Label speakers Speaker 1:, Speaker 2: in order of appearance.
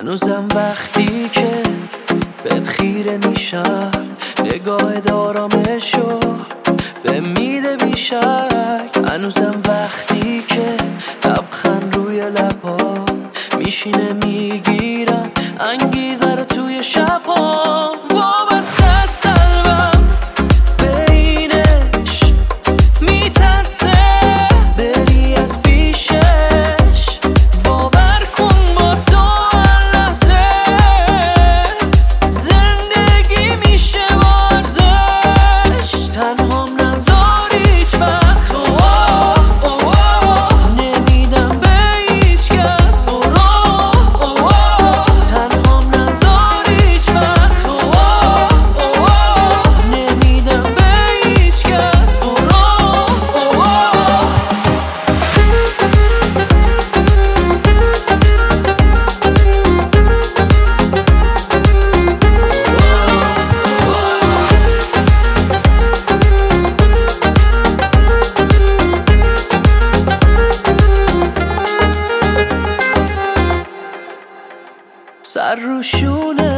Speaker 1: هنوزم وقتی که بهت خیره میشم نگاه دارامشو به میده بیشک. هنوزم وقتی که لبخند روی لبا میشینه میگیرم انگیزه رو توی شبا. وابسته است قلبم به اینش میترسه بری از پیشش. باور کن با تو هر لحظه زندگی میشه ورزش. تنهام نذار هیچ وقت نمیدم به هیچ کس. تنهام نذار هیچ وقت نمیدم به هیچ کس. سر رو شونه